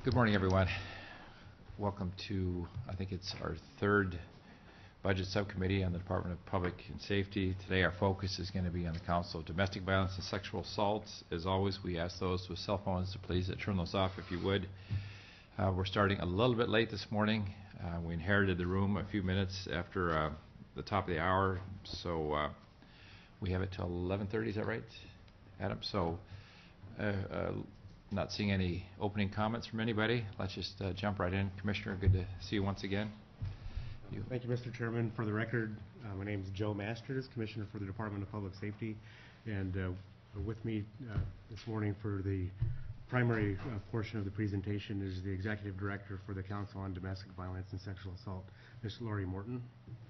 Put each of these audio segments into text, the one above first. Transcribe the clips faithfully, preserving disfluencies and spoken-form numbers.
Good morning, everyone. Welcome to, I think it's our third budget subcommittee on the Department of Public and Safety. Today our focus is going to be on the Council of Domestic Violence and Sexual Assaults. As always, we ask those with cell phones to please turn those off if you would. Uh, we're starting a little bit late this morning. Uh, we inherited the room a few minutes after uh, the top of the hour, so uh, we have it till eleven thirty, is that right, Adam? So, uh, uh, not seeing any opening comments from anybody. Let's just uh, jump right in. Commissioner, good to see you once again. You. Thank you, Mister Chairman. For the record, uh, my name is Joe Masters, Commissioner for the Department of Public Safety, and uh, with me uh, this morning for the primary uh, portion of the presentation is the Executive Director for the Council on Domestic Violence and Sexual Assault, Miz Laurie Morton.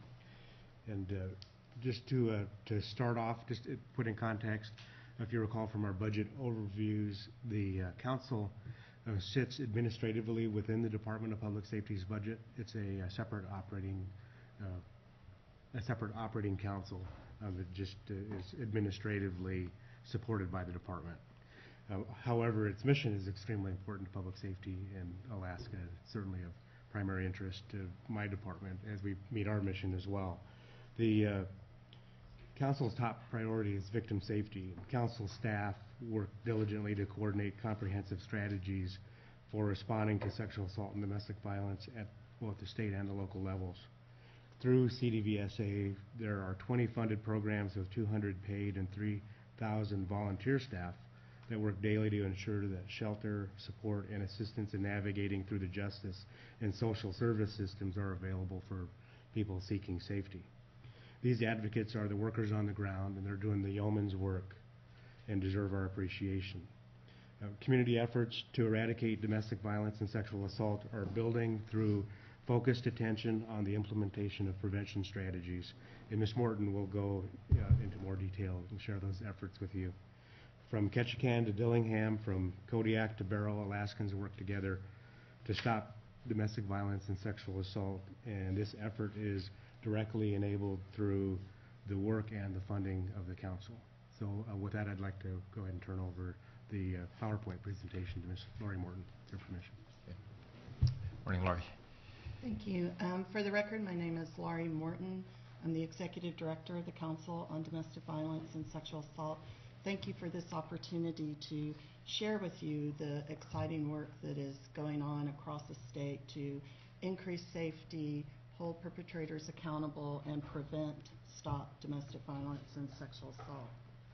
And uh, just to uh, to start off, just to put in context, if you recall from our budget overviews, the uh, Council uh, sits administratively within the Department of Public Safety's budget. It's a, a separate operating uh, a separate operating council uh, that just uh, is administratively supported by the department. Uh, however, its mission is extremely important to public safety in Alaska. It's certainly of primary interest to my department as we meet our mission as well. The uh, Council's top priority is victim safety. Council staff work diligently to coordinate comprehensive strategies for responding to sexual assault and domestic violence at both the state and the local levels. Through C D V S A, there are twenty funded programs with two hundred paid and three thousand volunteer staff that work daily to ensure that shelter, support, and assistance in navigating through the justice and social service systems are available for people seeking safety. These advocates are the workers on the ground, and they're doing the yeoman's work and deserve our appreciation. Uh, community efforts to eradicate domestic violence and sexual assault are building through focused attention on the implementation of prevention strategies. And Miz Morton will go uh, into more detail and share those efforts with you. From Ketchikan to Dillingham, from Kodiak to Barrow, Alaskans work together to stop domestic violence and sexual assault, and this effort is directly enabled through the work and the funding of the council. So uh, with that, I'd like to go ahead and turn over the uh, PowerPoint presentation to Miz Laurie Morton, with your permission. Okay. Morning, Laurie. Thank you. Um, for the record, my name is Laurie Morton. I'm the Executive Director of the Council on Domestic Violence and Sexual Assault. Thank you for this opportunity to share with you the exciting work that is going on across the state to increase safety, hold perpetrators accountable, and prevent, stop domestic violence and sexual assault.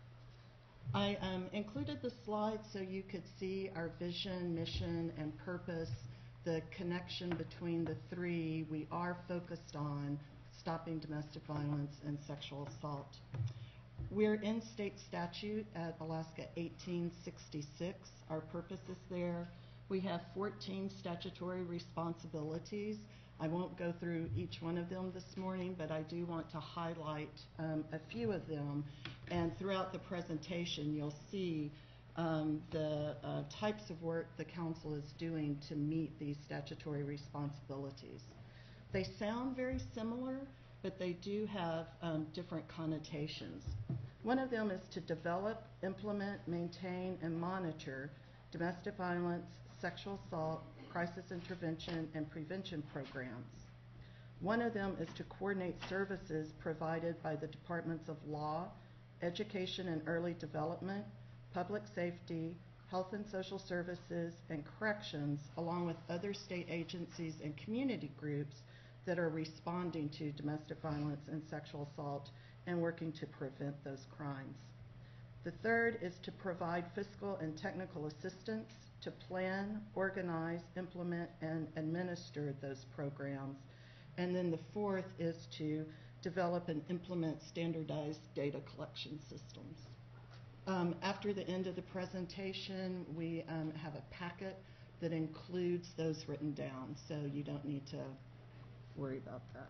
I um, included the slide so you could see our vision, mission, and purpose, the connection between the three. We are focused on stopping domestic violence and sexual assault. We're in state statute at Alaska eighteen sixty-six. Our purpose is there. We have fourteen statutory responsibilities. I won't go through each one of them this morning, but I do want to highlight um, a few of them. And throughout the presentation, you'll see um, the uh, types of work the council is doing to meet these statutory responsibilities. They sound very similar, but they do have um, different connotations. One of them is to develop, implement, maintain, and monitor domestic violence, sexual assault, crisis intervention, and prevention programs. One of them is to coordinate services provided by the Departments of Law, Education and Early Development, Public Safety, Health and Social Services, and Corrections, along with other state agencies and community groups that are responding to domestic violence and sexual assault and working to prevent those crimes. The third is to provide fiscal and technical assistance to plan, organize, implement, and administer those programs. And then the fourth is to develop and implement standardized data collection systems. Um, after the end of the presentation, we um, have a packet that includes those written down, so you don't need to worry about that.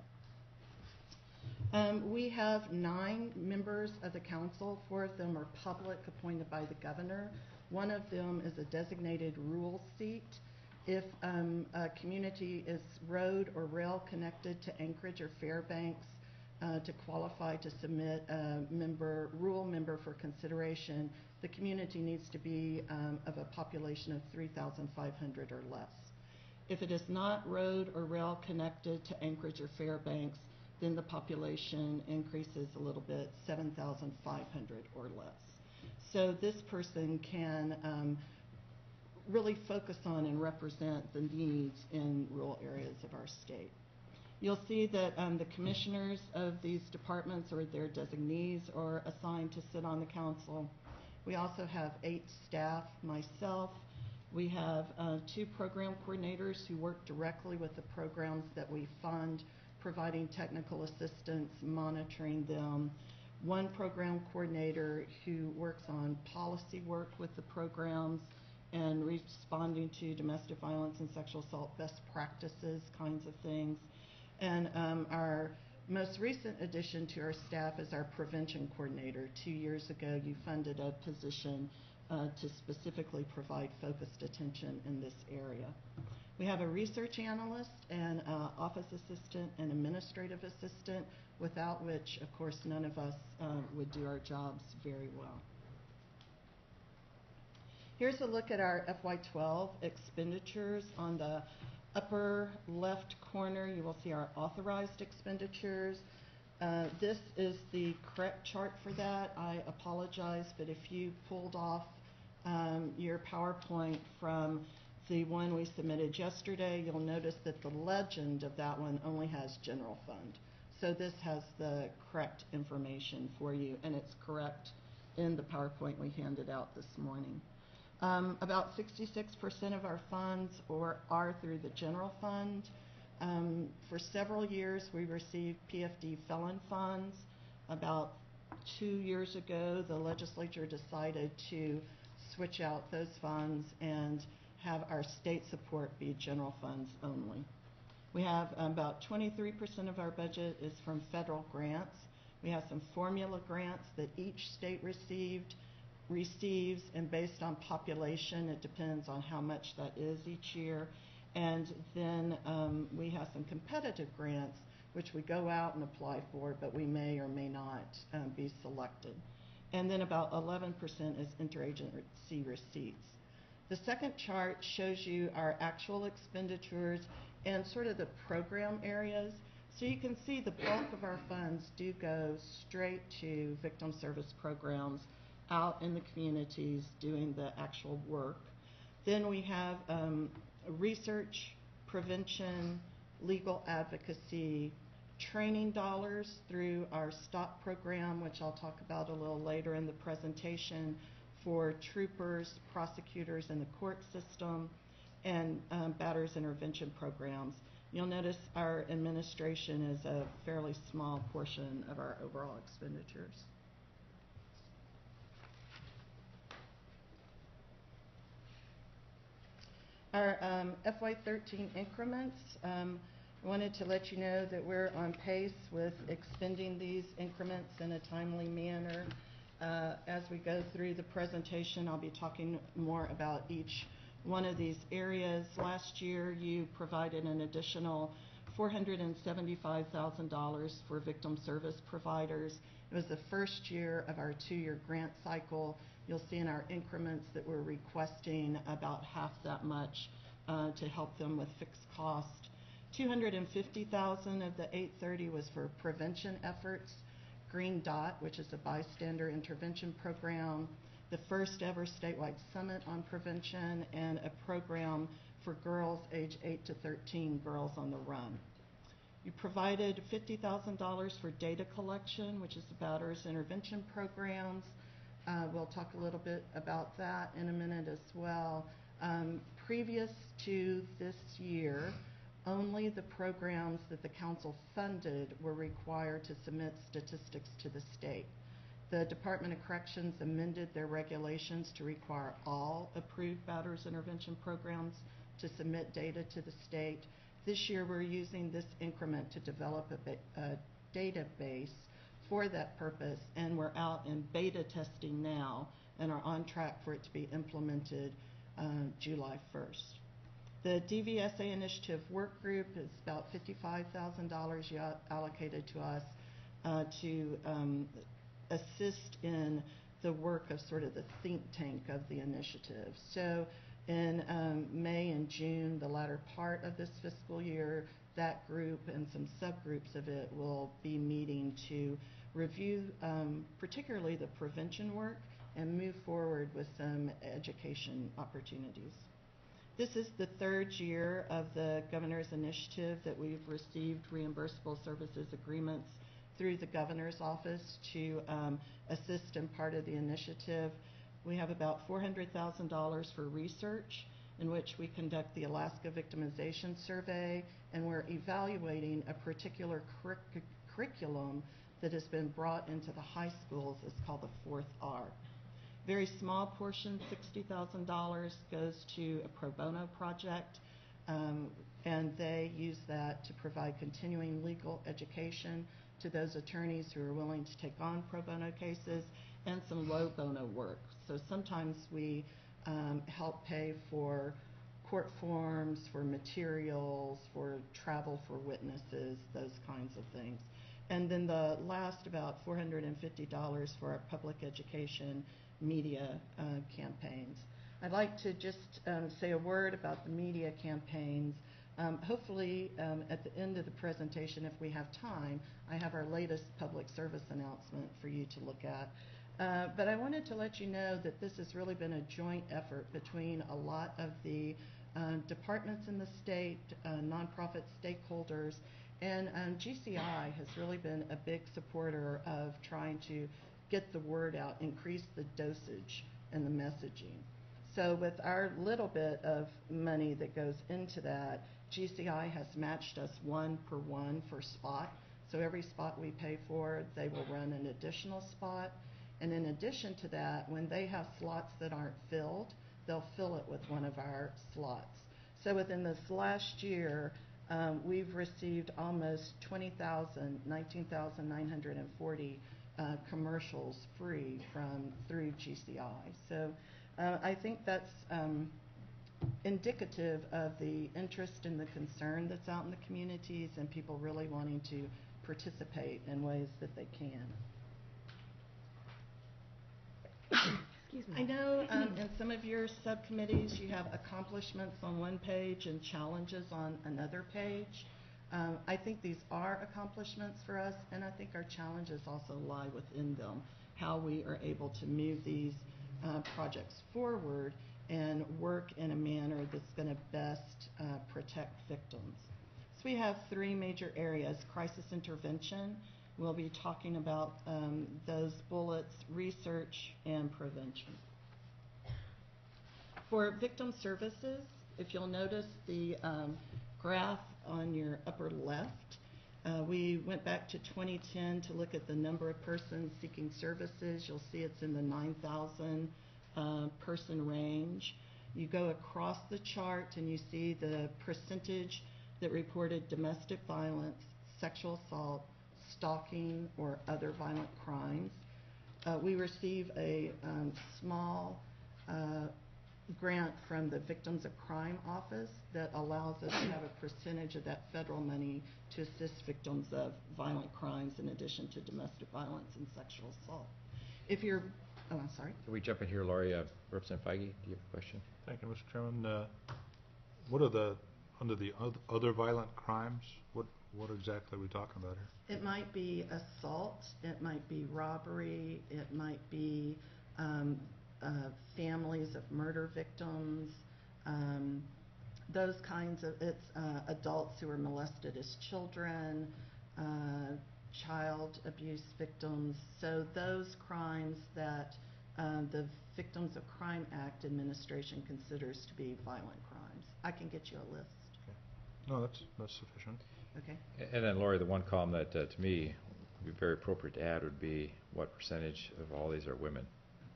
Um, we have nine members of the council. Four of them are public, appointed by the governor. One of them is a designated rural seat. If um, a community is road or rail connected to Anchorage or Fairbanks, uh, to qualify to submit a member, rural member for consideration, the community needs to be um, of a population of three thousand five hundred or less. If it is not road or rail connected to Anchorage or Fairbanks, then the population increases a little bit, seven thousand five hundred or less. So this person can um, really focus on and represent the needs in rural areas of our state. You'll see that um, the commissioners of these departments or their designees are assigned to sit on the council. We also have eight staff, myself. We have uh, two program coordinators who work directly with the programs that we fund, providing technical assistance, monitoring them. One program coordinator who works on policy work with the programs and responding to domestic violence and sexual assault best practices kinds of things. And um, our most recent addition to our staff is our prevention coordinator. Two years ago, you funded a position uh, to specifically provide focused attention in this area. We have a research analyst and uh, office assistant and administrative assistant, without which, of course, none of us uh, would do our jobs very well. Here's a look at our F Y twelve expenditures. On the upper left corner, you will see our authorized expenditures. Uh, this is the correct chart for that. I apologize, but if you pulled off um, your PowerPoint from the one we submitted yesterday, you'll notice that the legend of that one only has general fund. So this has the correct information for you, and it's correct in the PowerPoint we handed out this morning. Um, about sixty-six percent of our funds or are through the general fund. Um, for several years, we received P F D felon funds. About two years ago, the legislature decided to switch out those funds and have our state support be general funds only. We have about twenty-three percent of our budget is from federal grants. We have some formula grants that each state received receives, and based on population, it depends on how much that is each year. And then um, we have some competitive grants, which we go out and apply for, but we may or may not um, be selected. And then about eleven percent is interagency receipts. The second chart shows you our actual expenditures and sort of the program areas. So you can see the bulk of our funds do go straight to victim service programs out in the communities doing the actual work. Then we have um, research, prevention, legal advocacy, training dollars through our STOP program, which I'll talk about a little later in the presentation, for troopers, prosecutors in the court system, and um, batterers intervention programs. You'll notice our administration is a fairly small portion of our overall expenditures. Our um, F Y thirteen increments, um, I wanted to let you know that we're on pace with expending these increments in a timely manner. Uh, as we go through the presentation, I'll be talking more about each one of these areas. Last year, you provided an additional four hundred seventy-five thousand dollars for victim service providers. It was the first year of our two-year grant cycle. You'll see in our increments that we're requesting about half that much uh, to help them with fixed cost. two hundred fifty thousand dollars of the eight thirty was for prevention efforts. Green Dot, which is a bystander intervention program, the first ever statewide summit on prevention, and a program for girls age eight to thirteen, Girls on the Run. You provided fifty thousand dollars for data collection, which is the batterers intervention programs. Uh, we'll talk a little bit about that in a minute as well. Um, previous to this year, only the programs that the council funded were required to submit statistics to the state. The Department of Corrections amended their regulations to require all approved batterers intervention programs to submit data to the state. This year we're using this increment to develop a, a database for that purpose, and we're out in beta testing now and are on track for it to be implemented uh, July first. The D V S A Initiative Work Group is about fifty-five thousand dollars allocated to us. uh, to um, assist in the work of sort of the think tank of the initiative. So in um, May and June, the latter part of this fiscal year, that group and some subgroups of it will be meeting to review um, particularly the prevention work and move forward with some education opportunities. This is the third year of the Governor's Initiative that we've received reimbursable services agreements through the Governor's Office to um, assist in part of the initiative. We have about four hundred thousand dollars for research in which we conduct the Alaska Victimization Survey, and we're evaluating a particular curric curriculum that has been brought into the high schools. It's called the fourth R. Very small portion, sixty thousand dollars, goes to a pro bono project, um, and they use that to provide continuing legal education to those attorneys who are willing to take on pro bono cases, and some low bono work. So sometimes we um, help pay for court forms, for materials, for travel for witnesses, those kinds of things. And then the last, about four hundred fifty dollars for our public education media uh, campaigns. I'd like to just um, say a word about the media campaigns. Um, hopefully, um, at the end of the presentation, if we have time, I have our latest public service announcement for you to look at. Uh, but I wanted to let you know that this has really been a joint effort between a lot of the uh, departments in the state, uh, nonprofit stakeholders, and um, G C I has really been a big supporter of trying to get the word out, increase the dosage and the messaging. So with our little bit of money that goes into that, G C I has matched us one per one for spot. So every spot we pay for, they will run an additional spot. And in addition to that, when they have slots that aren't filled, they'll fill it with one of our slots. So within this last year, um, we've received almost twenty thousand, nineteen thousand nine hundred forty uh, commercials free from through G C I. So uh, I think that's um, indicative of the interest and the concern that's out in the communities and people really wanting to participate in ways that they can. Excuse me. I know um, in some of your subcommittees you have accomplishments on one page and challenges on another page. Um, I think these are accomplishments for us, and I think our challenges also lie within them, how we are able to move these uh, projects forward and work in a manner that's going to best uh, protect victims. So we have three major areas. Crisis intervention, we'll be talking about um, those bullets, research, and prevention. For victim services, if you'll notice the um, graph on your upper left, uh, we went back to twenty ten to look at the number of persons seeking services. You'll see it's in the nine thousand uh, person range. You go across the chart and you see the percentage that reported domestic violence, sexual assault, stalking, or other violent crimes. Uh, we receive a um, small uh, grant from the Victims of Crime Office that allows us to have a percentage of that federal money to assist victims of violent crimes in addition to domestic violence and sexual assault. If you're, oh, I'm sorry. Can we jump in here, Laurie? Uh, Representative Feige, do you have a question? Thank you, Mister Chairman. Uh, what are the, under the oth other violent crimes, what, what exactly are we talking about here? It might be assault, it might be robbery, it might be um, uh, families of murder victims, um, those kinds of, it's uh, adults who are molested as children, uh, child abuse victims. So those crimes that uh, the Victims of Crime Act administration considers to be violent crimes. I can get you a list. Okay. No, that's, that's sufficient. Okay. And then, Laurie, the one column that uh, to me would be very appropriate to add would be what percentage of all these are women?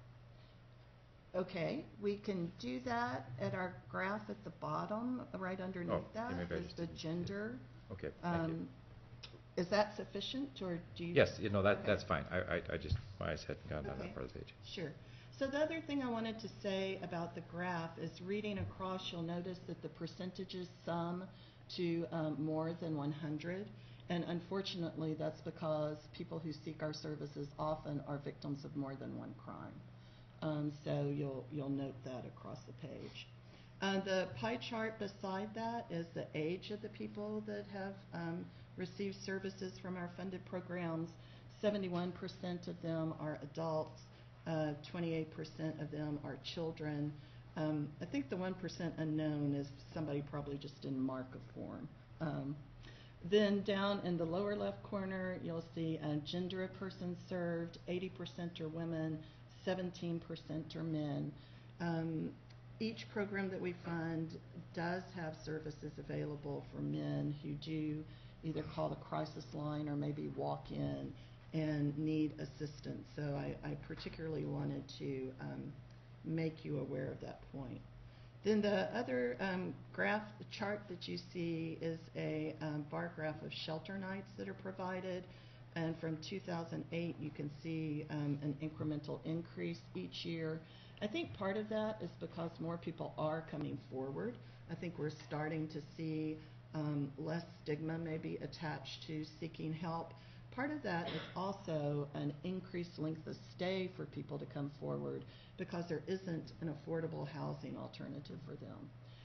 Okay, we can do that at our graph at the bottom, right underneath Oh, that yeah, maybe I is just the didn't- gender. Okay, thank you. Um, Is that sufficient, or do you? Yes, you know, that, Okay. that's fine. I, I, I just, my eyes hadn't gone down Okay. that part of the page. Sure. So the other thing I wanted to say about the graph is reading across, you'll notice that the percentages sum to um, more than one hundred. And unfortunately, that's because people who seek our services often are victims of more than one crime. Um, so you'll, you'll note that across the page. Uh, the pie chart beside that is the age of the people that have um, received services from our funded programs. seventy-one percent of them are adults, uh, twenty-eight percent of them are children. Um, I think the one percent unknown is somebody probably just didn't mark a form. Um, then down in the lower left corner, you'll see uh, gender of persons served. eighty percent are women, seventeen percent are men. Um, each program that we fund does have services available for men who do either call the crisis line or maybe walk in and need assistance. So I, I particularly wanted to um, make you aware of that point. Then the other um, graph, the chart that you see is a um, bar graph of shelter nights that are provided. And from two thousand eight, you can see um, an incremental increase each year. I think part of that is because more people are coming forward. I think we're starting to see um, less stigma maybe attached to seeking help. Part of that is also an increased length of stay for people to come forward because there isn't an affordable housing alternative for them.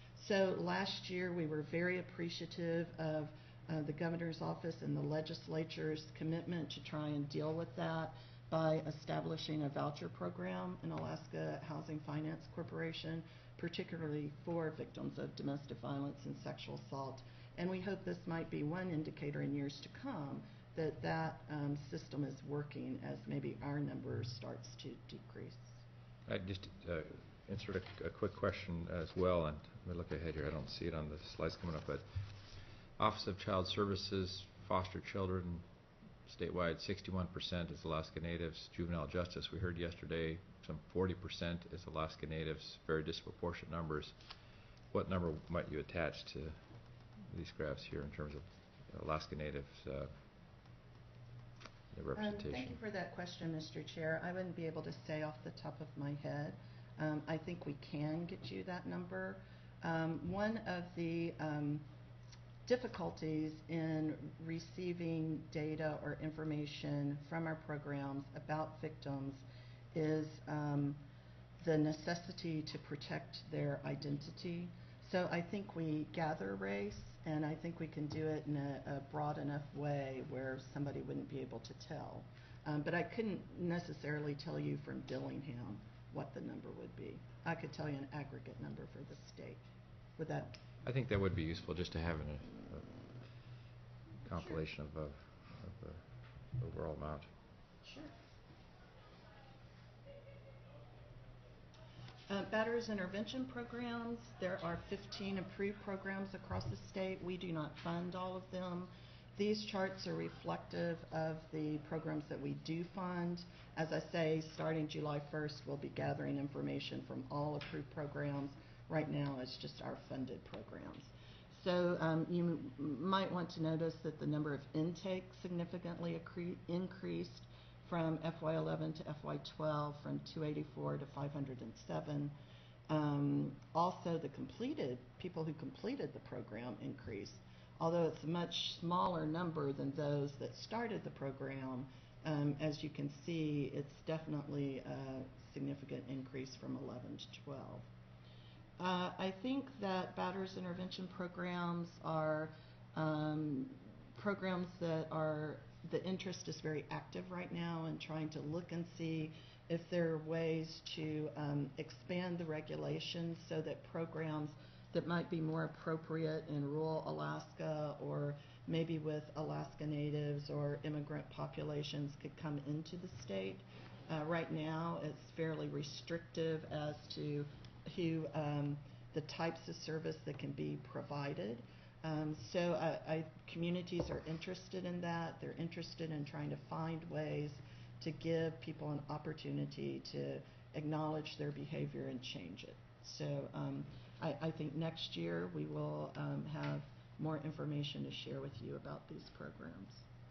So last year we were very appreciative of uh, the governor's office and the legislature's commitment to try and deal with that by establishing a voucher program in Alaska Housing Finance Corporation, particularly for victims of domestic violence and sexual assault. And we hope this might be one indicator in years to come that that um, system is working as maybe our number starts to decrease. I just uh, insert a, a quick question as well, and let me look ahead here. I don't see it on the slides coming up, but Office of Child Services, foster children, statewide, sixty-one percent is Alaska Natives. Juvenile Justice, we heard yesterday, some forty percent is Alaska Natives, very disproportionate numbers. What number might you attach to these graphs here in terms of Alaska Natives, uh, the representation? Um, thank you for that question, Mister Chair. I wouldn't be able to say off the top of my head. Um, I think we can get you that number. Um, one of the um, difficulties in receiving data or information from our programs about victims is um, the necessity to protect their identity. So I think we gather race, and I think we can do it in a, a broad enough way where somebody wouldn't be able to tell. Um, but I couldn't necessarily tell you from Dillingham what the number would be. I could tell you an aggregate number for the state. Would that? I think that would be useful just to have an, a compilation sure. of, uh, of the overall amount. Sure. Uh, batterers intervention programs, there are fifteen approved programs across the state. We do not fund all of them. These charts are reflective of the programs that we do fund. As I say, starting July first, we'll be gathering information from all approved programs. Right now, it's just our funded programs. So um, you m might want to notice that the number of intakes significantly increased from F Y eleven to F Y twelve, from two eighty-four to five hundred seven. Um, also, the completed, people who completed the program increased. Although it's a much smaller number than those that started the program, um, as you can see, it's definitely a significant increase from eleven to twelve. Uh, I think that batterers intervention programs are um, programs that are, the interest is very active right now in trying to look and see if there are ways to um, expand the regulations so that programs that might be more appropriate in rural Alaska or maybe with Alaska Natives or immigrant populations could come into the state. Uh, right now, it's fairly restrictive as to who um, the types of service that can be provided. Um, so I, I, communities are interested in that. They're interested in trying to find ways to give people an opportunity to acknowledge their behavior and change it. So um, I, I think next year we will um, have more information to share with you about these programs.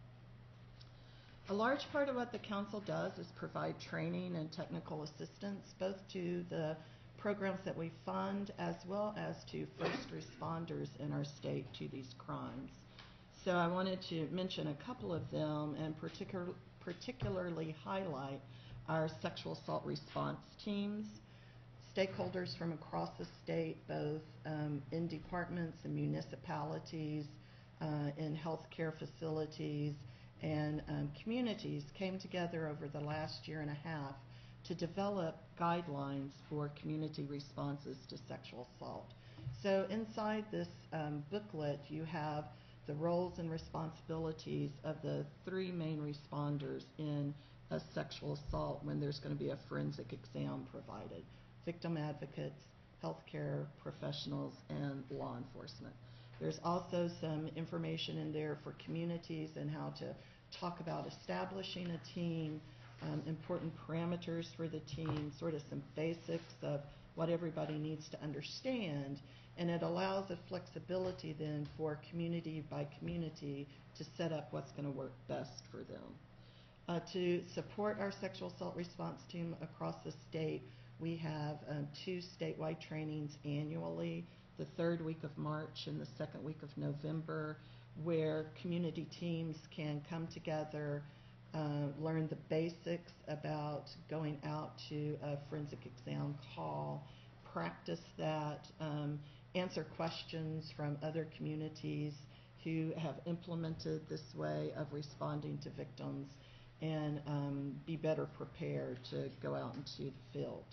A large part of what the council does is provide training and technical assistance both to the programs that we fund as well as to first responders in our state to these crimes. So I wanted to mention a couple of them and particular, particularly highlight our sexual assault response teams. Stakeholders from across the state, both um, in departments and municipalities, uh, in healthcare facilities, and um, communities came together over the last year and a half to develop guidelines for community responses to sexual assault. So inside this um, booklet, you have the roles and responsibilities of the three main responders in a sexual assault when there's going to be a forensic exam provided: victim advocates, healthcare professionals, and law enforcement. There's also some information in there for communities and how to talk about establishing a team, um, important parameters for the team, sort of some basics of what everybody needs to understand, and it allows a flexibility then for community by community to set up what's going to work best for them. Uh, to support our sexual assault response team across the state, we have um, two statewide trainings annually, the third week of March and the second week of November, where community teams can come together, uh, learn the basics about going out to a forensic exam call, practice that, um, answer questions from other communities who have implemented this way of responding to victims, and um, be better prepared to go out into the field.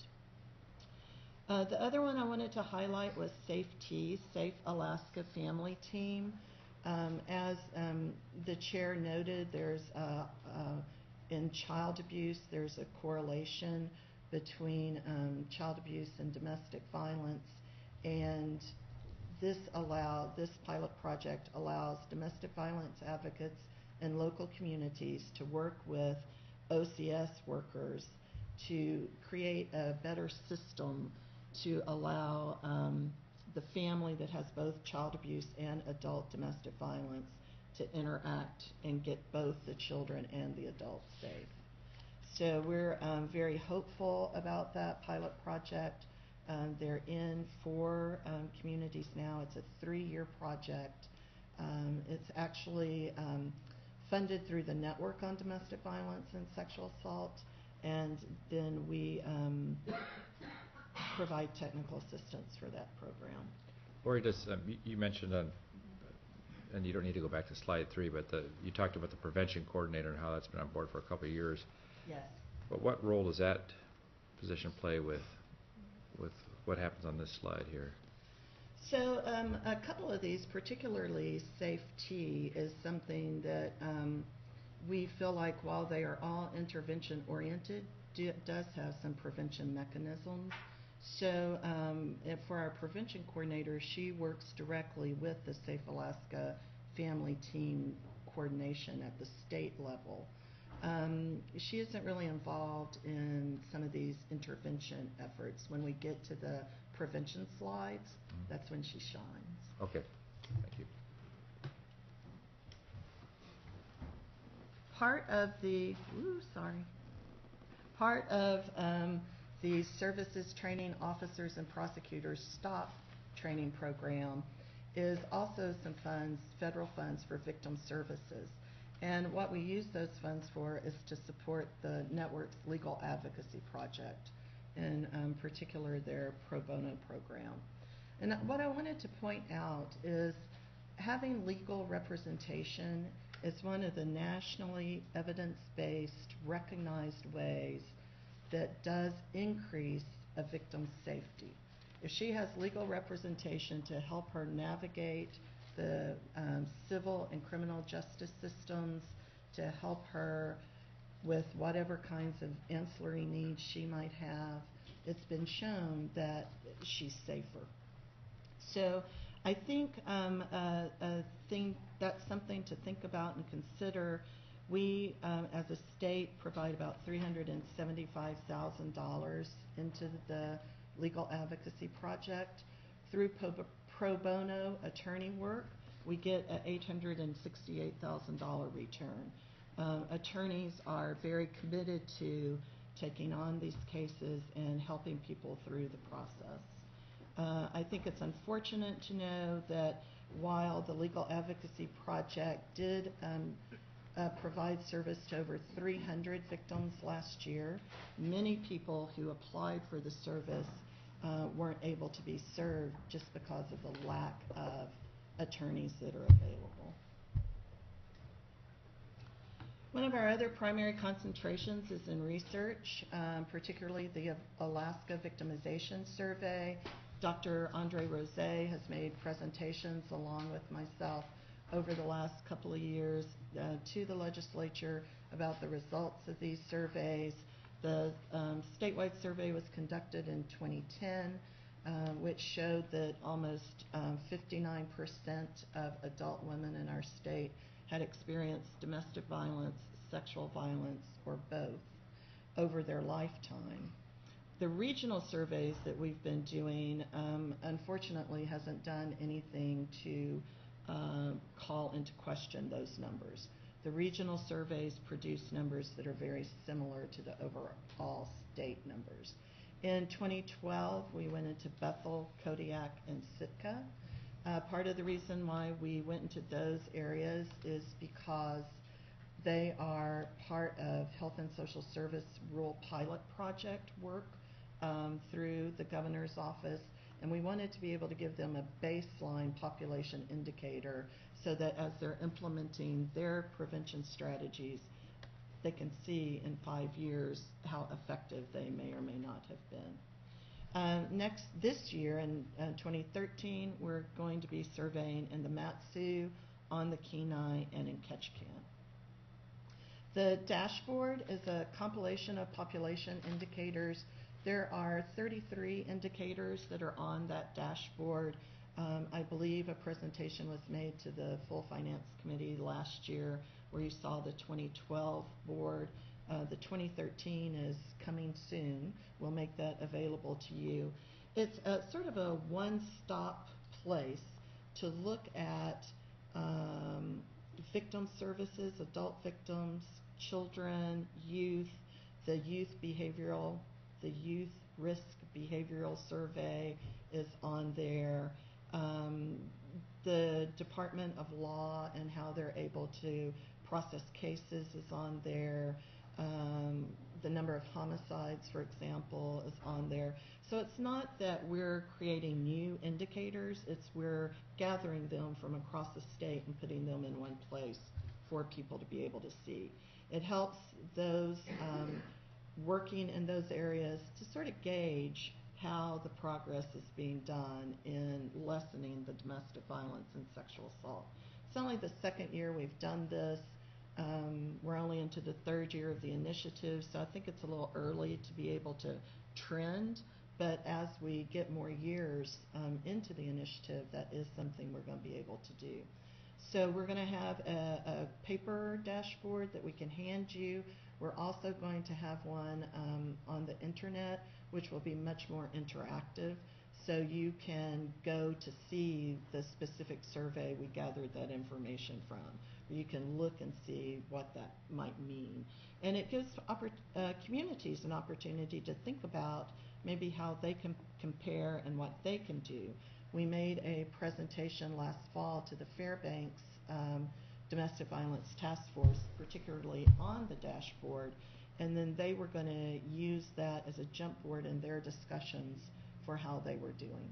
Uh, the other one I wanted to highlight was SAFE-T, Safe Alaska Family Team. Um, as um, the chair noted, there's uh, uh, in child abuse, there's a correlation between um, child abuse and domestic violence, and this allow this pilot project allows domestic violence advocates and local communities to work with O C S workers to create a better system to allow um, the family that has both child abuse and adult domestic violence to interact and get both the children and the adults safe. So we're um, very hopeful about that pilot project. Um, they're in four um, communities now. It's a three-year project. Um, it's actually um, funded through the Network on Domestic Violence and Sexual Assault, and then we um, provide technical assistance for that program. Lori, just, um, you, you mentioned on, and you don't need to go back to slide three, but the, you talked about the prevention coordinator and how that's been on board for a couple of years. Yes. But what role does that position play with with what happens on this slide here? So um, a couple of these, particularly SAFE-T, is something that um, we feel like while they are all intervention oriented, do, does have some prevention mechanisms. So um, if for our prevention coordinator, she works directly with the Safe Alaska Family Team coordination at the state level. Um, she isn't really involved in some of these intervention efforts. When we get to the prevention slides, mm-hmm. that's when she shines. Okay, thank you. Part of the, ooh, sorry. Part of um, the Services Training Officers and Prosecutors STOP training program is also some funds, federal funds for victim services. And what we use those funds for is to support the network's legal advocacy project, in um, particular their pro bono program. And what I wanted to point out is having legal representation is one of the nationally evidence-based, recognized ways that does increase a victim's safety. If she has legal representation to help her navigate the um, civil and criminal justice systems, to help her with whatever kinds of ancillary needs she might have, it's been shown that she's safer. So I think um, a, a thing, that's something to think about and consider. We, um, as a state, provide about three hundred seventy-five thousand dollars into the legal advocacy project. Through pro, pro bono attorney work, we get an eight hundred sixty-eight thousand dollars return. Um, attorneys are very committed to taking on these cases and helping people through the process. Uh, I think it's unfortunate to know that while the Legal Advocacy Project did um, uh, provide service to over three hundred victims last year, many people who applied for the service uh, weren't able to be served just because of the lack of attorneys that are available. One of our other primary concentrations is in research, um, particularly the Alaska Victimization Survey. Doctor Andre Rose has made presentations along with myself over the last couple of years uh, to the legislature about the results of these surveys. The um, statewide survey was conducted in twenty ten, uh, which showed that almost um, fifty-nine percent of adult women in our state had experienced domestic violence, sexual violence, or both over their lifetime. The regional surveys that we've been doing, um, unfortunately, hasn't done anything to uh, call into question those numbers. The regional surveys produce numbers that are very similar to the overall state numbers. In twenty twelve, we went into Bethel, Kodiak, and Sitka. Uh, part of the reason why we went into those areas is because they are part of Health and Social Service Rural Pilot Project work um, through the governor's office, and we wanted to be able to give them a baseline population indicator so that as they're implementing their prevention strategies, they can see in five years how effective they may or may not have been. Uh, next, this year in uh, twenty thirteen, we're going to be surveying in the Mat-Su, on the Kenai, and in Ketchikan. The dashboard is a compilation of population indicators. There are thirty-three indicators that are on that dashboard. Um, I believe a presentation was made to the full Finance Committee last year where you saw the twenty twelve board. Uh, the twenty thirteen is coming soon. We'll make that available to you. It's a, sort of a one-stop place to look at um, victim services, adult victims, children, youth, the youth behavioral, the youth risk behavioral survey is on there. Um, the Department of Law and how they're able to process cases is on there. Um, the number of homicides, for example, is on there. So it's not that we're creating new indicators, it's we're gathering them from across the state and putting them in one place for people to be able to see. It helps those um, working in those areas to sort of gauge how the progress is being done in lessening the domestic violence and sexual assault. It's only the second year we've done this. Um, we're only into the third year of the initiative, so I think it's a little early to be able to trend, but as we get more years um, into the initiative, that is something we're going to be able to do. So we're going to have a, a paper dashboard that we can hand you. We're also going to have one um, on the internet, which will be much more interactive, so you can go to see the specific survey we gathered that information from. You can look and see what that might mean. And it gives uh, communities an opportunity to think about maybe how they can compare and what they can do. We made a presentation last fall to the Fairbanks um, Domestic Violence Task Force, particularly on the dashboard, and then they were going to use that as a jump board in their discussions for how they were doing.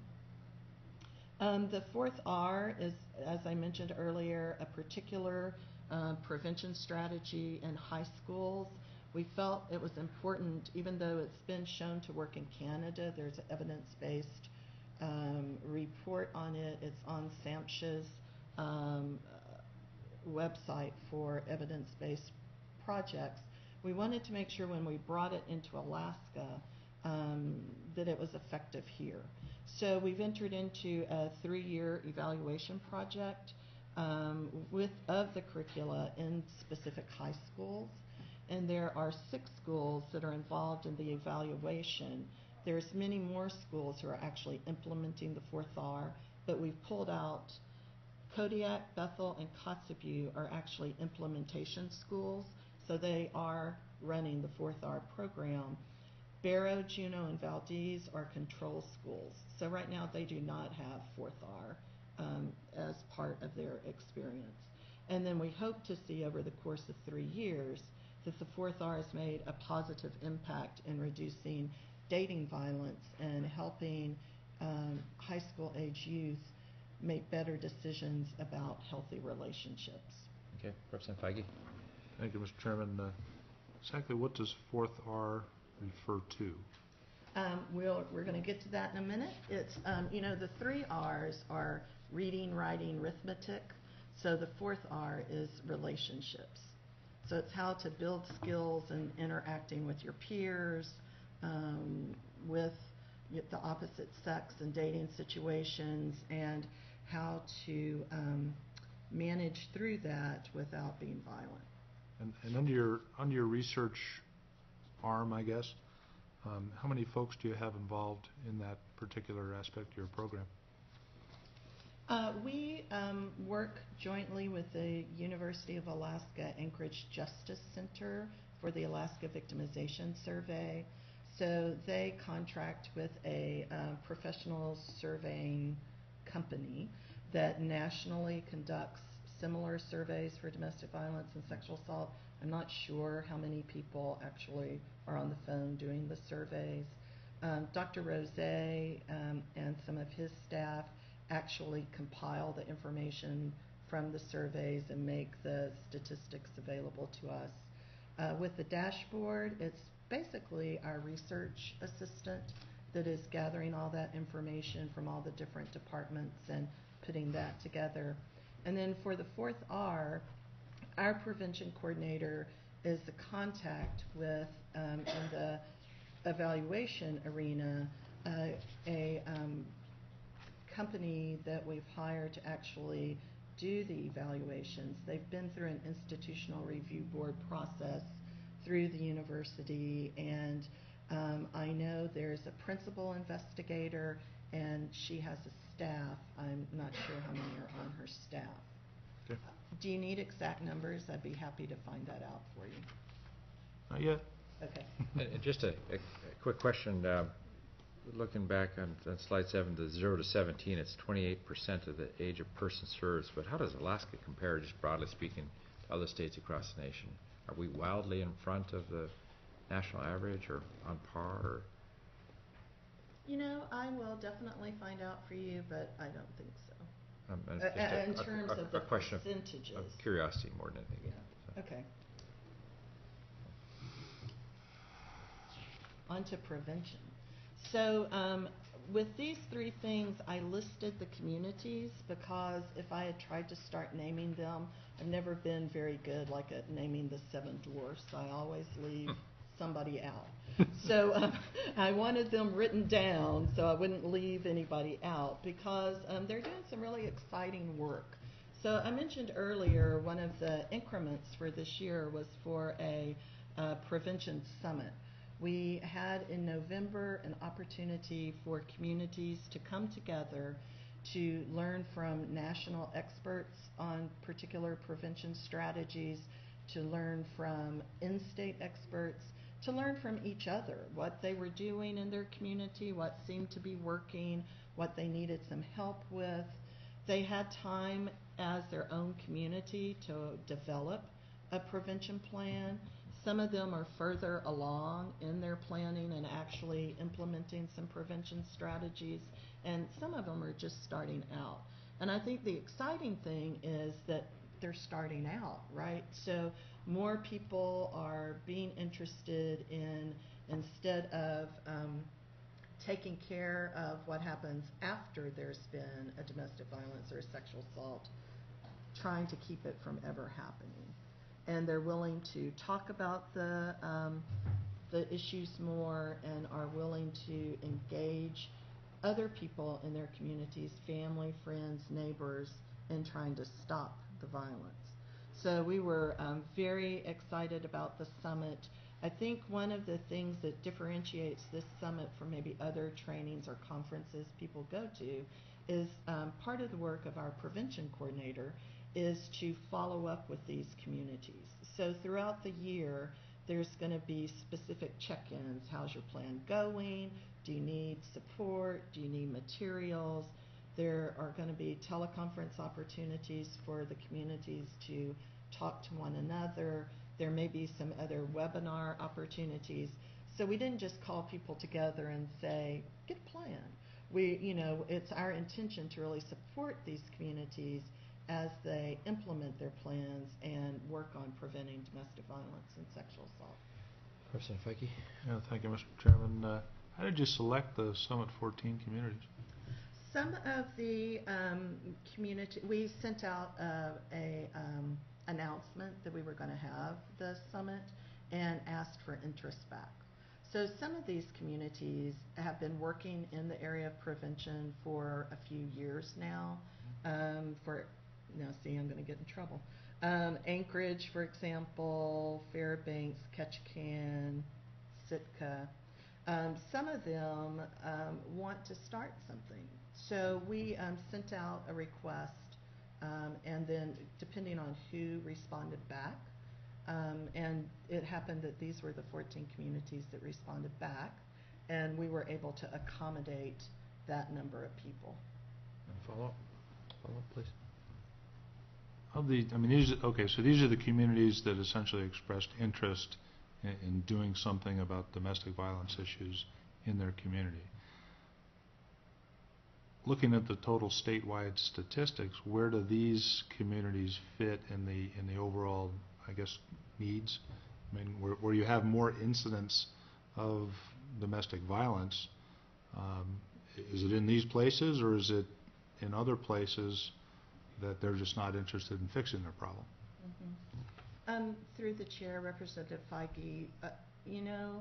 Um, the fourth R is, as I mentioned earlier, a particular uh, prevention strategy in high schools. We felt it was important, even though it's been shown to work in Canada, there's an evidence-based um, report on it. It's on SAMHSA's um, website for evidence-based projects. We wanted to make sure when we brought it into Alaska um, that it was effective here. So we've entered into a three-year evaluation project um, with of the curricula in specific high schools, and there are six schools that are involved in the evaluation. There's many more schools who are actually implementing the fourth R, but we've pulled out Kodiak, Bethel, and Kotzebue are actually implementation schools, so they are running the fourth R program. Barrow, Juneau, and Valdez are control schools. So right now they do not have fourth R um, as part of their experience. And then we hope to see over the course of three years that the fourth R has made a positive impact in reducing dating violence and helping um, high school age youth make better decisions about healthy relationships. Okay, Representative Feige? Thank you, Mister Chairman. Uh, Exactly what does fourth R refer to? Um, we'll, we're going to get to that in a minute. It's, um, you know, the three R's are reading, writing, arithmetic. So the fourth R is relationships. So it's how to build skills and interacting with your peers, um, with the opposite sex and dating situations, and how to um, manage through that without being violent. And, and under your under your research arm, I guess, um, how many folks do you have involved in that particular aspect of your program? Uh, we um, work jointly with the University of Alaska Anchorage Justice Center for the Alaska Victimization Survey. So they contract with a uh, professional surveying company that nationally conducts similar surveys for domestic violence and sexual assault. I'm not sure how many people actually are on the phone doing the surveys. Um, Doctor Rose um, and some of his staff actually compile the information from the surveys and make the statistics available to us. Uh, with the dashboard, it's basically our research assistant that is gathering all that information from all the different departments and putting that together. And then for the fourth R, our prevention coordinator is the contact with, um, in the evaluation arena, uh, a um, company that we've hired to actually do the evaluations. They've been through an institutional review board process through the university, and um, I know there's a principal investigator, and she has a staff. I'm not sure how many are on her staff. Okay. Do you need exact numbers? I'd be happy to find that out for you. Not yet. Okay. And and just a, a a quick question, uh, looking back on, on slide seven, the zero to seventeen, it's twenty-eight percent of the age of person served, but how does Alaska compare, just broadly speaking, to other states across the nation? Are we wildly in front of the national average, or on par, or? You know, I will definitely find out for you, but I don't think so. Um, uh, Uh, just a- in a- terms a- of the a question of- percentages. Of curiosity more than anything. Yeah, So. okay. On to prevention. So um, with these three things, I listed the communities because if I had tried to start naming them, I've never been very good like at naming the seven dwarfs. I always leave somebody out. So um, I wanted them written down so I wouldn't leave anybody out because um, they're doing some really exciting work. So I mentioned earlier one of the increments for this year was for a uh, prevention summit. We had in November an opportunity for communities to come together to learn from national experts on particular prevention strategies, to learn from in-state experts, to learn from each other, what they were doing in their community, what seemed to be working, what they needed some help with. They had time as their own community to develop a prevention plan. Some of them are further along in their planning and actually implementing some prevention strategies, and some of them are just starting out. And I think the exciting thing is that they're starting out, right? So more people are being interested in, instead of um, taking care of what happens after there's been a domestic violence or a sexual assault, trying to keep it from ever happening. And they're willing to talk about the um, the issues more and are willing to engage other people in their communities, family, friends, neighbors, in trying to stop the violence. So we were um, very excited about the summit. I think one of the things that differentiates this summit from maybe other trainings or conferences people go to is um, part of the work of our prevention coordinator is to follow up with these communities. So throughout the year, there's going to be specific check-ins. How's your plan going? Do you need support? Do you need materials? There are going to be teleconference opportunities for the communities to talk to one another. There may be some other webinar opportunities. So we didn't just call people together and say, get a plan. We, you know, it's our intention to really support these communities as they implement their plans and work on preventing domestic violence and sexual assault. Representative Fike? Yeah, thank you, Mister Chairman. Uh, how did you select the Summit fourteen communities? Some of the um, community, we sent out uh, a um, announcement that we were going to have the summit and asked for interest back. So some of these communities have been working in the area of prevention for a few years now. Um, for now, see, I'm going to get in trouble. Um, Anchorage, for example, Fairbanks, Ketchikan, Sitka. Um, some of them um, want to start something. So we um, sent out a request, um, and then depending on who responded back, um, and it happened that these were the fourteen communities that responded back, and we were able to accommodate that number of people. Follow up? Follow up, please. Of the, I mean, these, okay, so these are the communities that essentially expressed interest in, in doing something about domestic violence issues in their community. Looking at the total statewide statistics, where do these communities fit in the in the overall, I guess, needs? I mean, where, where you have more incidents of domestic violence, um, is it in these places, or is it in other places that they're just not interested in fixing their problem? Mm-hmm. um, through the chair, Representative Fike, uh, you know,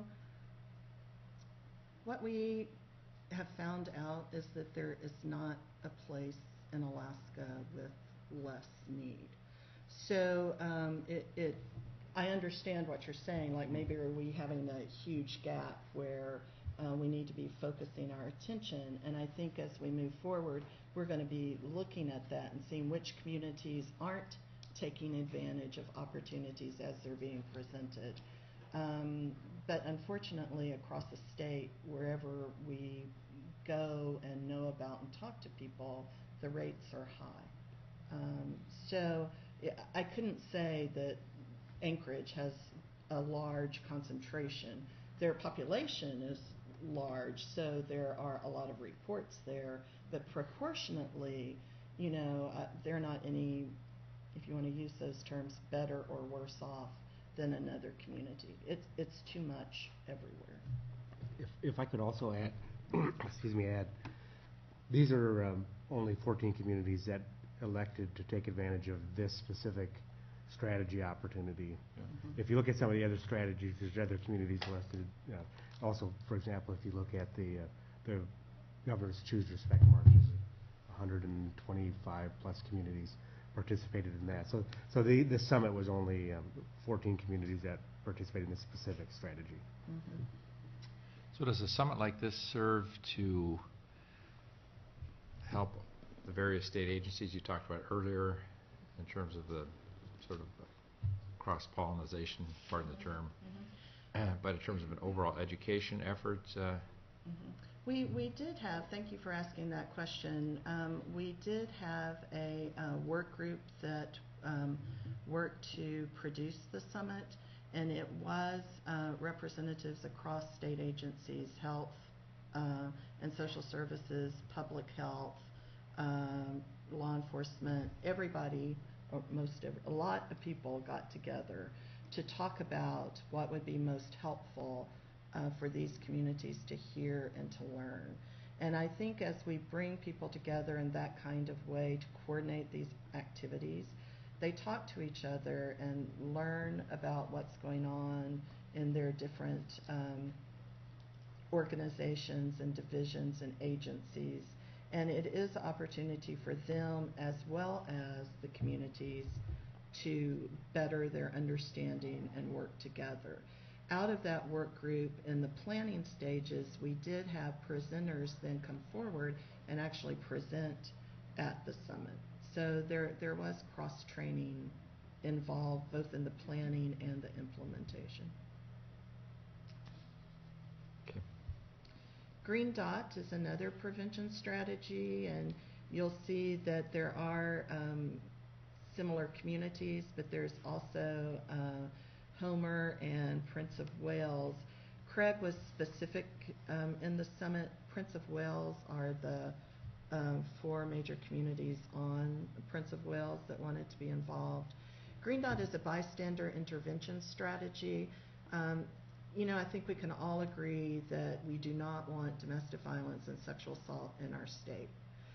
what we have found out is that there is not a place in Alaska with less need. So um, it, it, I understand what you're saying, like maybe are we having a huge gap where uh, we need to be focusing our attention, and I think as we move forward, we're going to be looking at that and seeing which communities aren't taking advantage of opportunities as they're being presented. Um, but unfortunately, across the state, wherever we go and know about and talk to people, the rates are high. Um, so yeah, I couldn't say that Anchorage has a large concentration. Their population is large, so there are a lot of reports there, but proportionately, you know, uh, they're not any, if you want to use those terms, better or worse off than another community. It's it's too much everywhere. If, if I could also add, excuse me, add, these are um, only fourteen communities that elected to take advantage of this specific strategy opportunity. Yeah. Mm-hmm. If you look at some of the other strategies, there's other communities listed. You know, also, for example, if you look at the uh, the Governors Choose Respect marches, one hundred twenty-five plus communities participated in that. So, so the the summit was only um, fourteen communities that participated in this specific strategy. Mm-hmm. So does a summit like this serve to help the various state agencies you talked about earlier in terms of the sort of cross-pollinization, pardon the term, Mm-hmm. uh, but in terms of an overall education effort? Uh, Mm-hmm. We, we did have, thank you for asking that question, um, we did have a uh, work group that um, worked to produce the summit, and it was uh, representatives across state agencies, health uh, and social services, public health, um, law enforcement, everybody, or most of, a lot of people got together to talk about what would be most helpful Uh, for these communities to hear and to learn. And I think as we bring people together in that kind of way to coordinate these activities, they talk to each other and learn about what's going on in their different um, organizations and divisions and agencies. And it is an opportunity for them as well as the communities to better their understanding and work together. Out of that work group, in the planning stages, we did have presenters then come forward and actually present at the summit. So there, there was cross-training involved both in the planning and the implementation. okay. Green Dot is another prevention strategy, and you'll see that there are um, similar communities, but there's also uh, Homer and Prince of Wales. Craig was specific um, in the summit. Prince of Wales are the um, four major communities on Prince of Wales that wanted to be involved. Green Dot is a bystander intervention strategy. Um, you know, I think we can all agree that we do not want domestic violence and sexual assault in our state.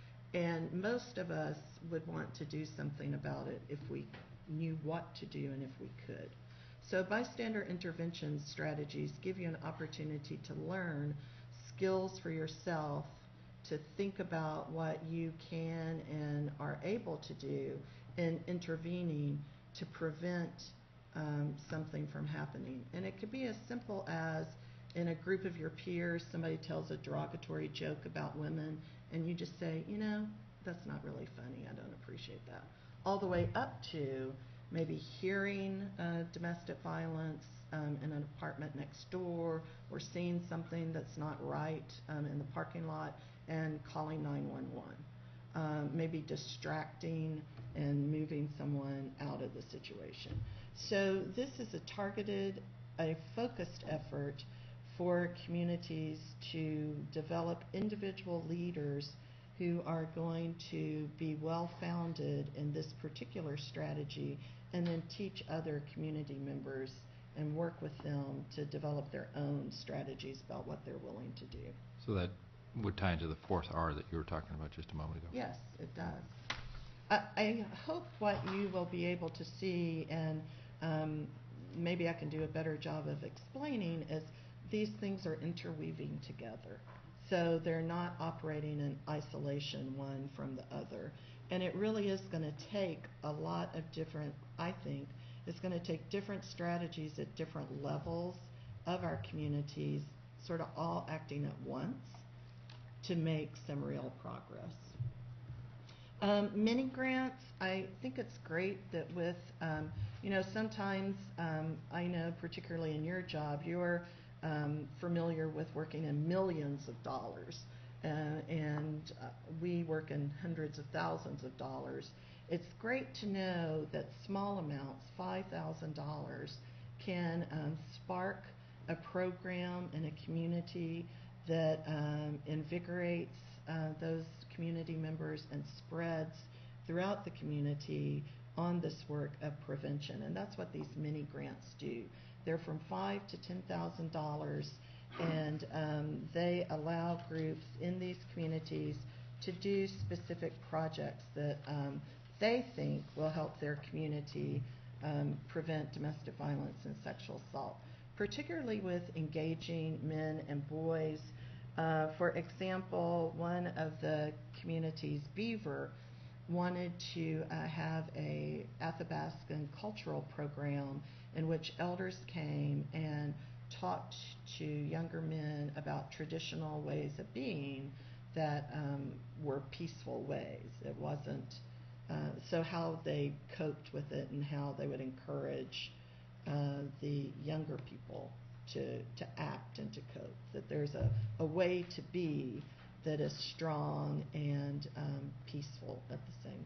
And most of us would want to do something about it if we knew what to do and if we could. So bystander intervention strategies give you an opportunity to learn skills for yourself, to think about what you can and are able to do in intervening to prevent um, something from happening. And it could be as simple as in a group of your peers, somebody tells a derogatory joke about women, and you just say, you know, that's not really funny, I don't appreciate that. All the way up to maybe hearing uh, domestic violence um, in an apartment next door, or seeing something that's not right um, in the parking lot and calling nine one one. Um, maybe distracting and moving someone out of the situation. So this is a targeted, a focused effort for communities to develop individual leaders who are going to be well-founded in this particular strategy, and then teach other community members and work with them to develop their own strategies about what they're willing to do. So that would tie into the fourth R that you were talking about just a moment ago. Yes, it does. I, I hope what you will be able to see, and um, maybe I can do a better job of explaining, is these things are interweaving together. So they're not operating in isolation one from the other. And it really is going to take a lot of different, I think, it's going to take different strategies at different levels of our communities, sort of all acting at once to make some real progress. Um, mini grants, I think it's great that with, um, you know, sometimes um, I know particularly in your job, you're um, familiar with working in millions of dollars. Uh, and uh, we work in hundreds of thousands of dollars. It's great to know that small amounts, five thousand dollars, can um, spark a program in a community that um, invigorates uh, those community members and spreads throughout the community on this work of prevention. And that's what these mini grants do. They're from five to ten thousand dollars. And um, they allow groups in these communities to do specific projects that um, they think will help their community um, prevent domestic violence and sexual assault, particularly with engaging men and boys. Uh, for example, one of the communities, Beaver, wanted to uh, have a Athabascan cultural program in which elders came and talked to younger men about traditional ways of being that um, were peaceful ways. It wasn't, uh, so how they coped with it and how they would encourage uh, the younger people to, to act and to cope, that there's a, a way to be that is strong and um, peaceful at the same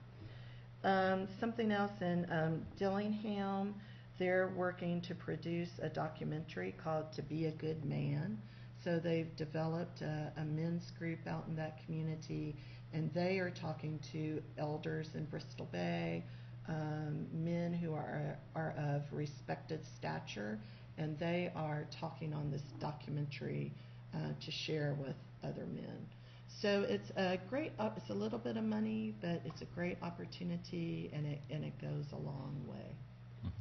time. Um, something else in um, Dillingham, they're working to produce a documentary called To Be a Good Man. So they've developed a, a men's group out in that community, and they are talking to elders in Bristol Bay, um, men who are, are of respected stature, and they are talking on this documentary uh, to share with other men. So it's a great, it's a little bit of money, but it's a great opportunity, and it, and it goes a long way. Mm-hmm.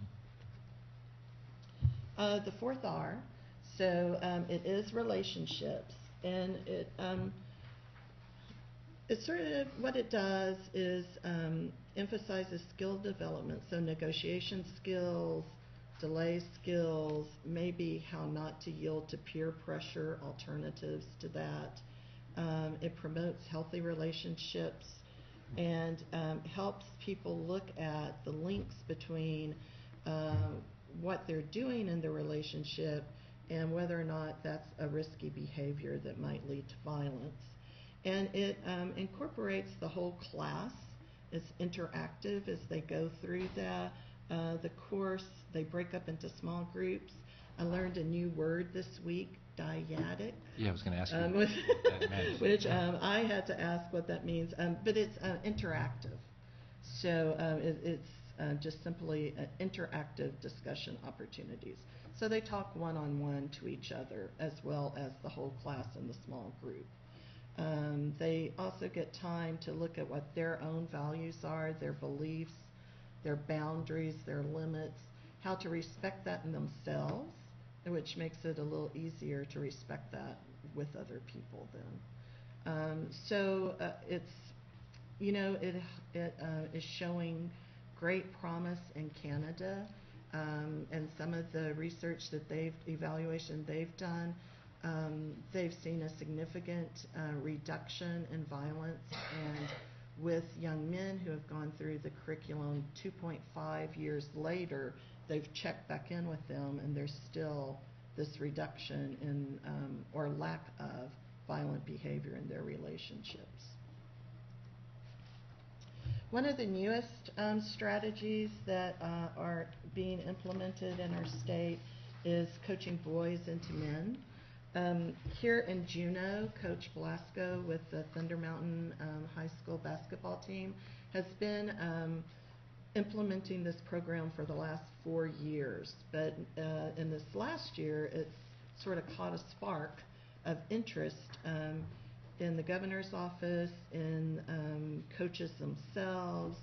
Uh, the fourth R, so um, it is relationships, and it um, it sort of, what it does is um, emphasizes skill development, so negotiation skills, delay skills, maybe how not to yield to peer pressure, alternatives to that. Um, it promotes healthy relationships and um, helps people look at the links between uh, what they're doing in the relationship and whether or not that's a risky behavior that might lead to violence. And it um, incorporates the whole class. It's interactive as they go through the, uh, the course. They break up into small groups. I learned a new word this week, dyadic. Yeah, I was going to ask you Um, what that meant. which um, I had to ask what that means, um, but it's uh, interactive. So um, it, it's uh, just simply uh, interactive discussion opportunities. So they talk one-on-one to each other as well as the whole class in the small group. Um, they also get time to look at what their own values are, their beliefs, their boundaries, their limits, how to respect that in themselves, which makes it a little easier to respect that with other people then. Um, so uh, it's, you know, it, it uh, is showing great promise in Canada, um, and some of the research that they've, evaluation they've done, um, they've seen a significant uh, reduction in violence, and with young men who have gone through the curriculum two point five years later, they've checked back in with them, and there's still this reduction in, um, or lack of violent behavior in their relationships. One of the newest um, strategies that uh, are being implemented in our state is coaching boys into men. Um, here in Juneau, Coach Blasco with the Thunder Mountain um, High School basketball team has been um, implementing this program for the last four years. But uh, in this last year, it's sort of caught a spark of interest um, in the governor's office, in um, coaches themselves,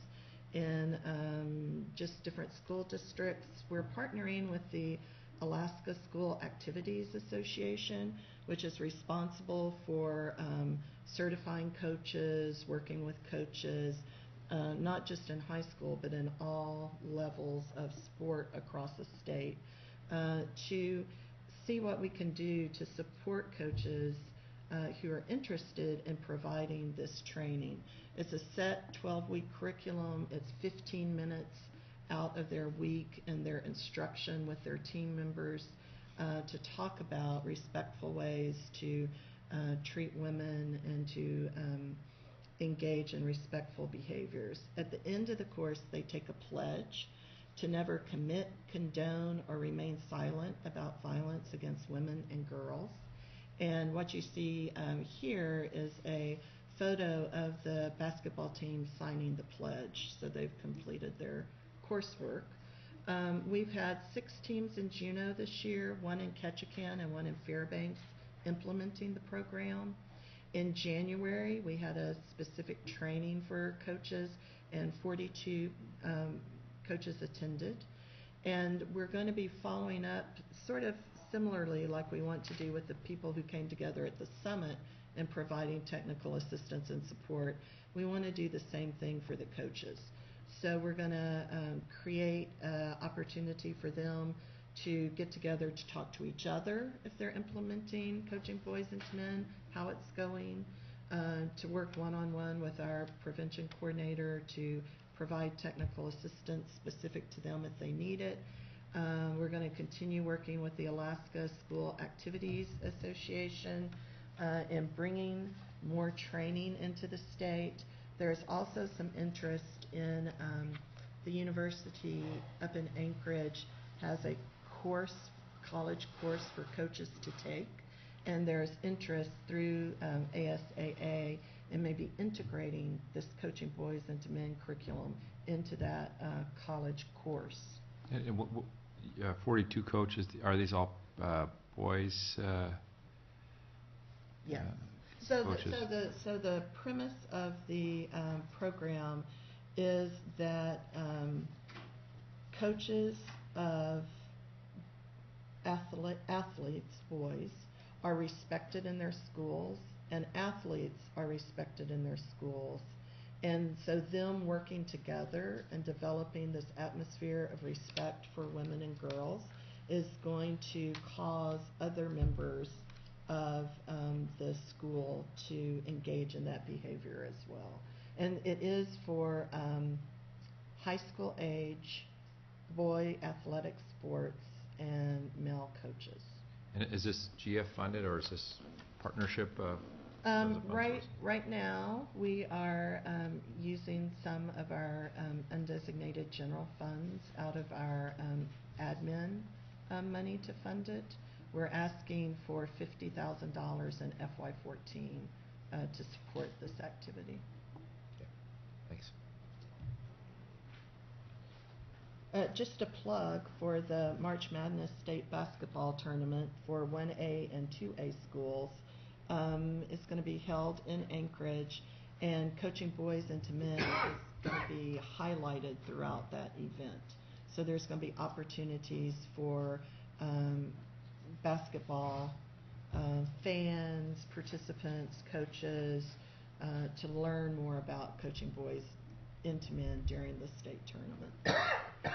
in um, just different school districts. We're partnering with the Alaska School Activities Association, which is responsible for um, certifying coaches, working with coaches, uh, not just in high school, but in all levels of sport across the state, uh, to see what we can do to support coaches uh, who are interested in providing this training. It's a set twelve-week curriculum. It's fifteen minutes out of their week and their instruction with their team members uh, to talk about respectful ways to uh, treat women and to um, engage in respectful behaviors. At the end of the course, they take a pledge to never commit, condone, or remain silent about violence against women and girls. And what you see um, here is a photo of the basketball team signing the pledge, so they've completed their coursework. Um, we've had six teams in Juneau this year, one in Ketchikan and one in Fairbanks, implementing the program. In January, we had a specific training for coaches, and forty-two um, coaches attended. And we're going to be following up sort of similarly like we want to do with the people who came together at the summit and providing technical assistance and support. We want to do the same thing for the coaches. So we're going to um, create an opportunity for them to get together to talk to each other if they're implementing coaching boys into men, how it's going, uh, to work one-on-one with our prevention coordinator to provide technical assistance specific to them if they need it. Uh, we're going to continue working with the Alaska School Activities Association uh, in bringing more training into the state. There's also some interest in um, the university up in Anchorage has a course, college course for coaches to take, and there's interest through um, A S A A in maybe integrating this coaching boys into men curriculum into that uh, college course. And, and what, what, uh, forty-two coaches, are these all uh, boys? Uh, Yes. uh, So the, coaches? so the so the premise of the um, program is that um, coaches of athlete, athletes, boys, are respected in their schools, and athletes are respected in their schools. And so them working together and developing this atmosphere of respect for women and girls is going to cause other members of um, the school to engage in that behavior as well. And it is for um, high school age, boy athletic sports, and male coaches. And is this G F funded, or is this partnership? Uh, Those Um, are fund right, sources. right now, we are, um, using some of our, um, undesignated general funds out of our, um, admin, um, money to fund it. We're asking for fifty thousand dollars in F Y fourteen, uh, to support this activity. Okay, thanks. Uh, just a plug for the March Madness State Basketball Tournament for one A and two A schools. Um, it's going to be held in Anchorage, and coaching boys into men is going to be highlighted throughout that event. So there's going to be opportunities for um, basketball uh, fans, participants, coaches, uh, to learn more about coaching boys into men during the state tournament.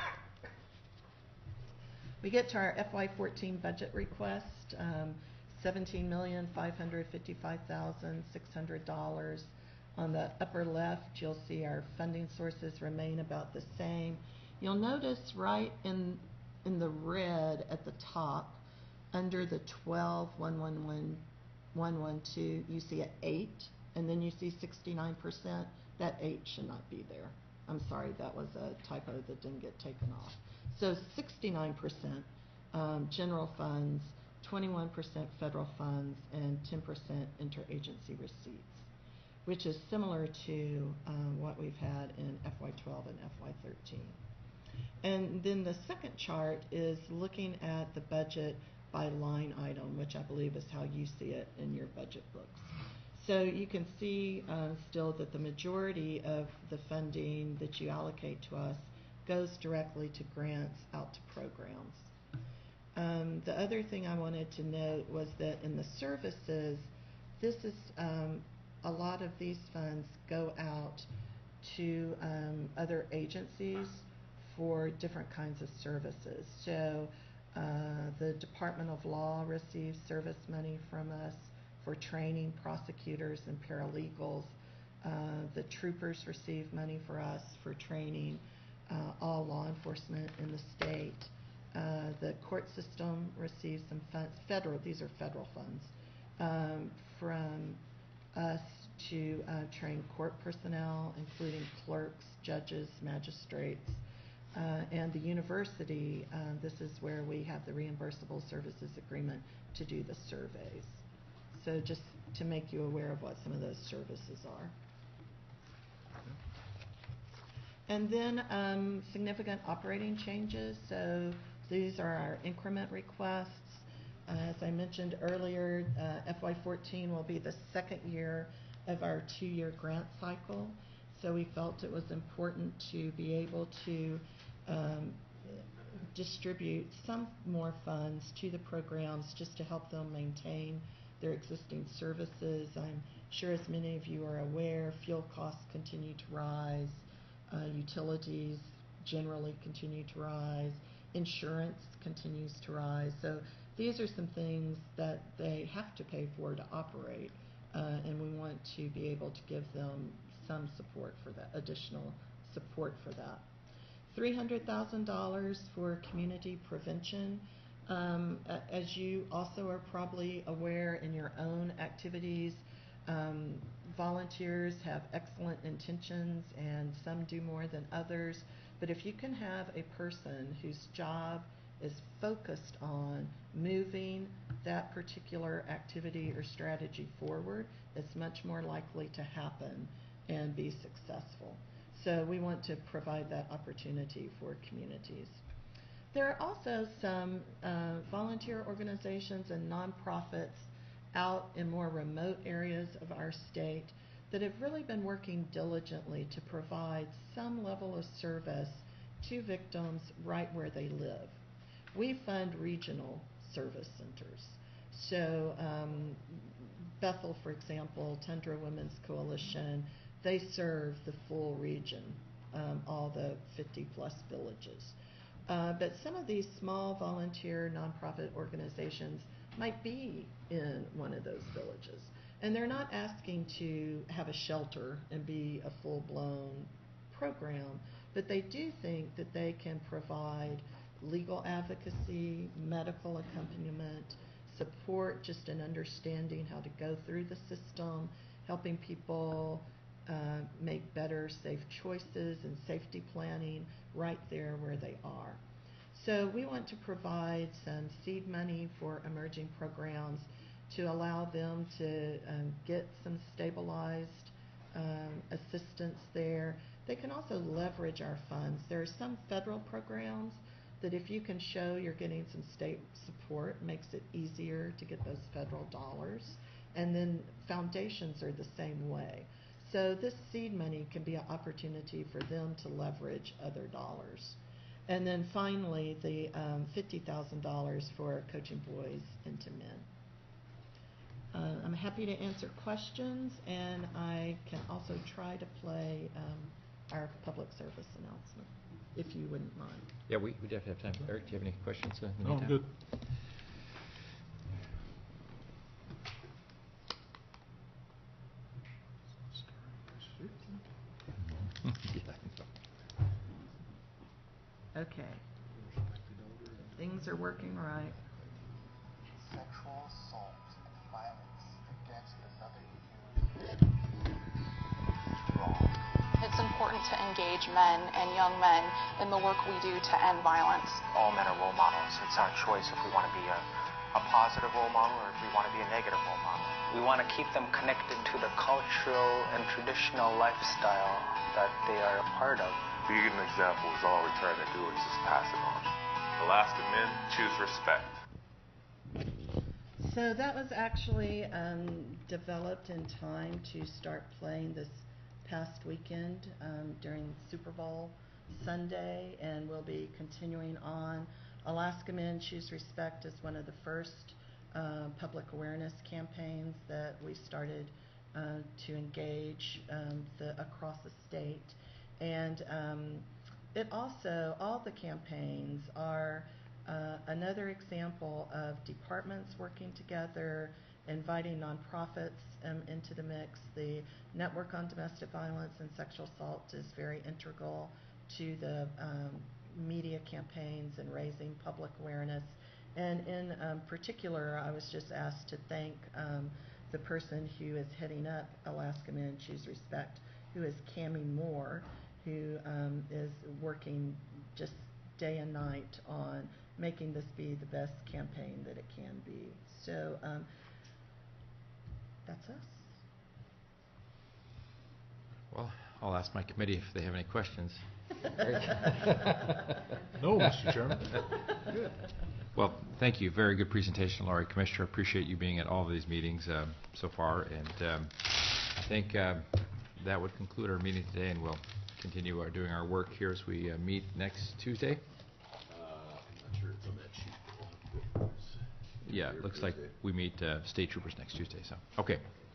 We get to our F Y fourteen budget request, um, seventeen million five hundred fifty-five thousand six hundred dollars. On the upper left, you'll see our funding sources remain about the same. You'll notice right in in the red at the top, under the twelve one one one one one two, you see an eight, and then you see sixty-nine percent. That eight should not be there. I'm sorry, that was a typo that didn't get taken off. So sixty-nine percent um, general funds, twenty-one percent federal funds, and ten percent interagency receipts, which is similar to um, what we've had in F Y twelve and F Y thirteen. And then the second chart is looking at the budget by line item, which I believe is how you see it in your budget books. So you can see uh, still that the majority of the funding that you allocate to us goes directly to grants out to programs. Um, the other thing I wanted to note was that in the services, this is um, a lot of these funds go out to um, other agencies for different kinds of services. So uh, the Department of Law receives service money from us for training prosecutors and paralegals. Uh, the troopers receive money for us for training uh, all law enforcement in the state. Uh, the court system receives some funds, federal, these are federal funds, um, from us to uh, train court personnel, including clerks, judges, magistrates. Uh, and the university, uh, this is where we have the reimbursable services agreement to do the surveys. So just to make you aware of what some of those services are. And then um, significant operating changes. So these are our increment requests. Uh, as I mentioned earlier, uh, F Y fourteen will be the second year of our two-year grant cycle. So we felt it was important to be able to um, distribute some more funds to the programs just to help them maintain their existing services. I'm sure as many of you are aware, fuel costs continue to rise, uh, utilities generally continue to rise, insurance continues to rise. So these are some things that they have to pay for to operate, uh, and we want to be able to give them some support for that, additional support for that. three hundred thousand dollars for community prevention. Um, as you also are probably aware in your own activities, um, volunteers have excellent intentions and some do more than others. But if you can have a person whose job is focused on moving that particular activity or strategy forward, it's much more likely to happen and be successful. So we want to provide that opportunity for communities. There are also some uh, volunteer organizations and nonprofits out in more remote areas of our state that have really been working diligently to provide some level of service to victims right where they live. We fund regional service centers. So um, Bethel, for example, Tundra Women's Coalition, they serve the full region, um, all the fifty plus villages. Uh, but some of these small volunteer nonprofit organizations might be in one of those villages. And they're not asking to have a shelter and be a full-blown program, but they do think that they can provide legal advocacy, medical accompaniment, support, just in understanding how to go through the system, helping people uh, make better, safe choices and safety planning right there where they are. So we want to provide some seed money for emerging programs to allow them to um, get some stabilized um, assistance there. They can also leverage our funds. There are some federal programs that if you can show you're getting some state support, makes it easier to get those federal dollars. And then foundations are the same way. So this seed money can be an opportunity for them to leverage other dollars. And then finally, the um, fifty thousand dollars for Coaching Boys into Men. Uh, I'm happy to answer questions, and I can also try to play um, our public service announcement, if you wouldn't mind. Yeah, we, we definitely have time. Eric, do you have any questions uh, in the No, I'm meantime? good. Okay. Things are working right. Sexual assault and violence against another human is wrong. It's important to engage men and young men in the work we do to end violence. All men are role models. It's our choice if we want to be a, a positive role model or if we want to be a negative role model. We want to keep them connected to the cultural and traditional lifestyle that they are a part of. Being an example is all we're trying to do, is just pass it on. Alaska men choose respect. So that was actually um, developed in time to start playing this past weekend um, during Super Bowl Sunday, and we'll be continuing on. Alaska Men Choose Respect is one of the first uh, public awareness campaigns that we started uh, to engage um, the, across the state. And um, it also, all the campaigns are uh, another example of departments working together, inviting nonprofits um, into the mix. The Network on Domestic Violence and Sexual Assault is very integral to the um, media campaigns and raising public awareness. And in um, particular, I was just asked to thank um, the person who is heading up Alaska Men Choose Respect, who is Cammie Moore, who um, is working just day and night on making this be the best campaign that it can be. So um, that's us. Well, I'll ask my committee if they have any questions. No, Mister Chairman. Good. Well, thank you. Very good presentation, Laurie. Commissioner, appreciate you being at all of these meetings um, so far. And um, I think um, that would conclude our meeting today, and we'll continue our, doing our work here as we uh, meet next Tuesday. Uh, I'm not sure it's on that sheet. Yeah, it looks like we meet uh, state troopers next Tuesday. So, okay.